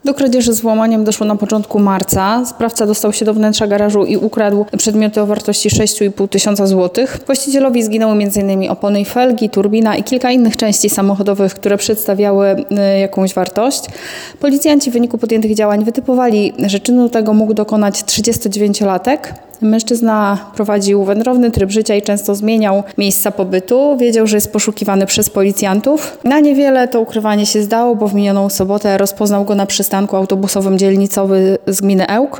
Do kradzieży z włamaniem doszło na początku marca. Sprawca dostał się do wnętrza garażu i ukradł przedmioty o wartości 6,5 tysiąca złotych. Właścicielowi zginęły m.in. opony i felgi, turbina i kilka innych części samochodowych, które przedstawiały jakąś wartość. Policjanci w wyniku podjętych działań wytypowali, że czynu tego mógł dokonać 39-latek. Mężczyzna prowadził wędrowny tryb życia i często zmieniał miejsca pobytu. Wiedział, że jest poszukiwany przez policjantów. Na niewiele to ukrywanie się zdało, bo w minioną sobotę rozpoznał go na przystanku autobusowym dzielnicowy z gminy Ełk.